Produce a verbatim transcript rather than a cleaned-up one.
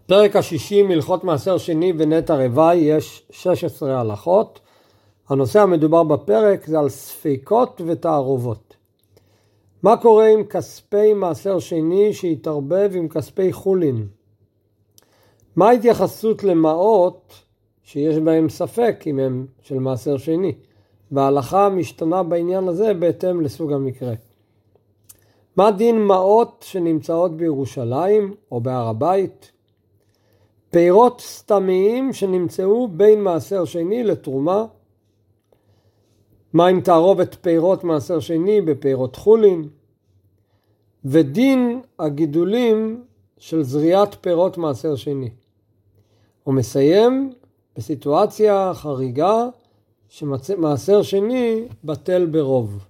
פרק השישי מלכות מעשר שני ונטע רווי, יש שש עשרה הלכות. הנושא המדובר בפרק זה על ספיקות ותערובות. מה קורה עם כספי מעשר שני שהתערבב עם כספי חולין? מה ההתייחסות למעות שיש בהם ספק אם הם של מעשר שני? וההלכה משתנה בעניין הזה בהתאם לסוג המקרה. מה דין מעות שנמצאות בירושלים או בהר הבית? פירות סתמיים שנמצאו בין מעשר שני לתרומה. מה עם תערובת פירות מעשר שני בפירות חולין? ודין הגידולים של זריעת פירות מעשר שני. הוא מסיים בסיטואציה חריגה שמעשר שני בטל ברוב.